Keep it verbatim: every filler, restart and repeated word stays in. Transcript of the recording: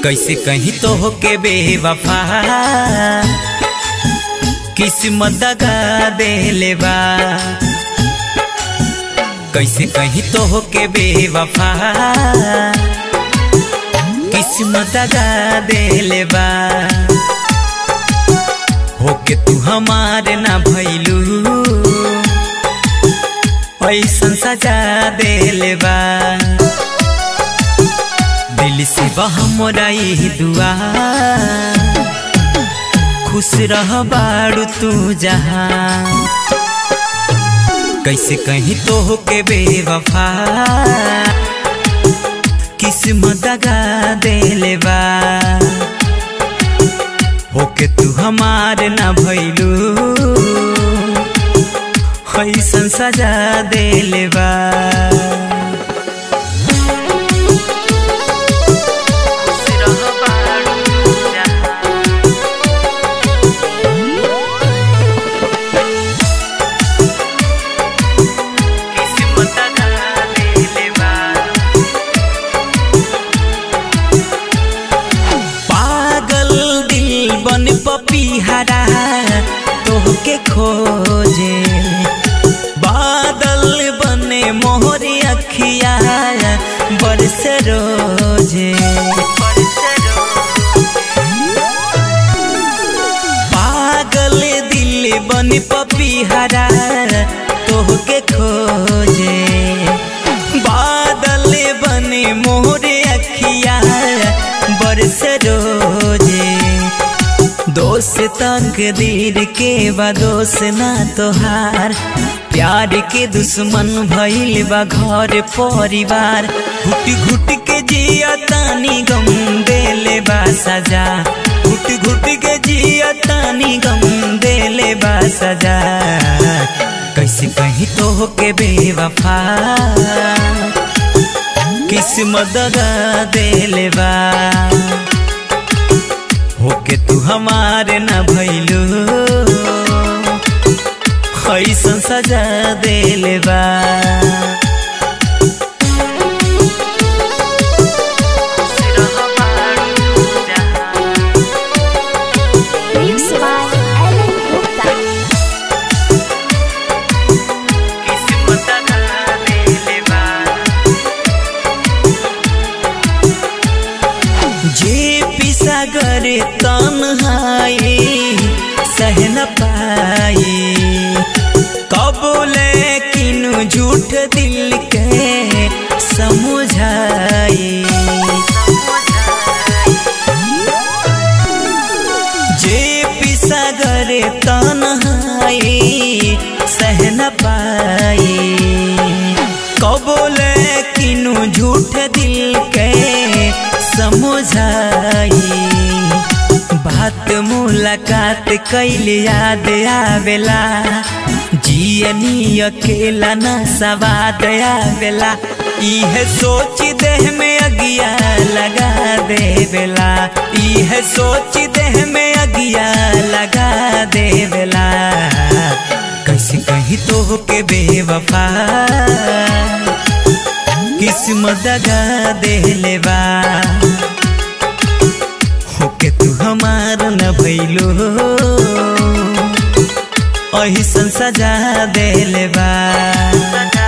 कैसे कहीं तो होके बेवफा किस्मत दगा देले बा। कैसे कहीं तो होके बेवफा किस्मत दगा देले बा। होके तू हमारे ना भइलू ऐसन सजा देले बा। दिल से हमरा ही दुआ खुश रह बाड़ू तू जहाँ। कैसे कहीं तो होके बेवफा किस्मत दगा देले बा। होके तू हमारे ना भइलू ऐसन सजा देले बा। पपीहरा तोहके खोजे बादल बने मोहरी अखिया बरस रोजे। पागल दिल बने पपीहरा तोहके खोजे बादल बने मोहरी अखिया बरस रोजे। दोस्त तकदीर के बा दोस्त ना तोहार प्यार के दुश्मन भइल बा घर परिवार। घुट घुट के जिया तानी गम देले बा सजा। घुट घुट के जिया तानी गम देले बा सजा। कैसे कहीं तो होके बेवफा किस्मत दगा देले बा। होके तू हमारे ना भइलू ऐसन सजा देले बा। सागर तन्हाई सह न पाई कबूले किनु झूठ दिल के समझाई। जे पी सागर तन्हाई सह न पाई कबूले किनु झूठ दिल के समझाई। बात मुलाकात कैल याद आवेला जियनी अकेला ना सवाद आवेला। इहे सोच देह में अगिया लगा देवेला। इहे सोच देह में अगिया लगा देवेला। कैसे कहीं तो होके बेवफा किस्मत दगा देले बा। होके तू हमार न भइलू ऐसन सजा देले बा।